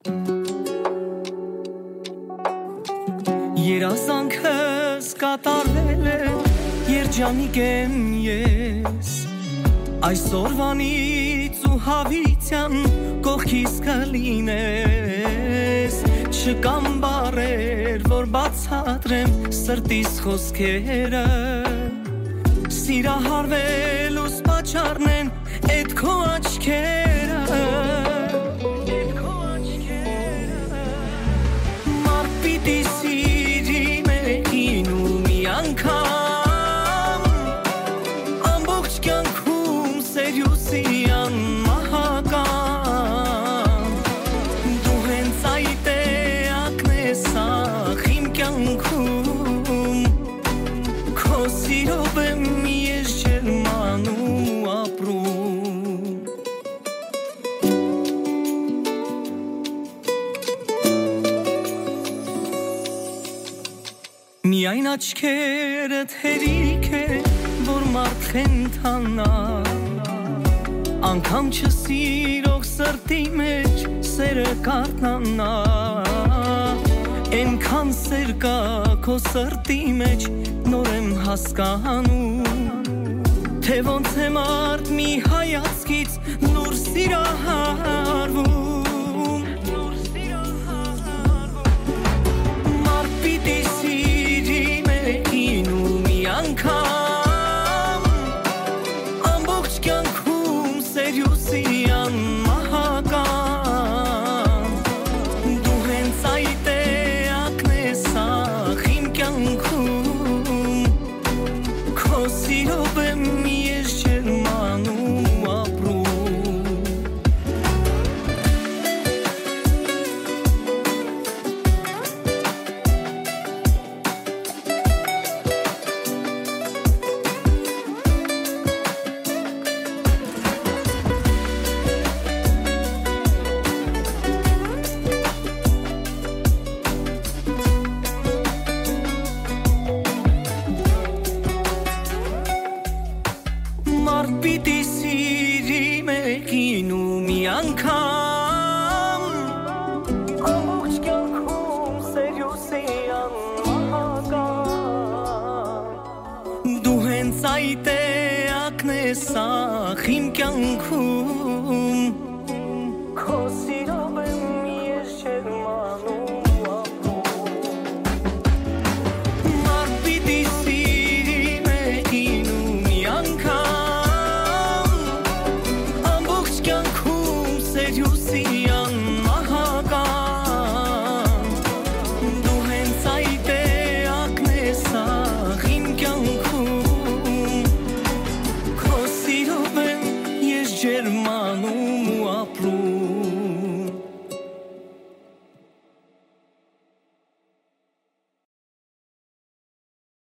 Երազանքս կատարվել է, երջանիկ եմ ես, այսօրվանից ու հավիտյան կողքիս կլինես, չկան բառեր, որ բացատրեմ սրտիս խոսքերը, սիրահարվելուս պատճառն են էդ քո աչքերը, մարդ պիտի սիրի մեկին ու մի անգամ, ամբողջ կյանքում սերյուսի անմահական, դու հենց այդ էակն ես ախ իմ կյանքում, քո սիրով եմ ես ջերմանում ու ապրում, միայն աչքերդ հերիք է, որ մարդ խենթանա, անգամ չսիրող սրտի մեջ սերը կարթնանա, ենքան սեր կա քո սրտի մեջ նոր եմ հասկանում, թե ոնց է մարդ մի հայացքից նոր սիրահարվում, մարդ պիտի սիրի մեկին ու մի անգամ, ամբողջ կյանքում սերյուսի անմահական, դու հենց այդ էակն ես ախ իմ կյանքում, քո սիրով եմ ես ջերմանում ու ապրում, մարդ պիտի սիրի մեկին ու մի անգամ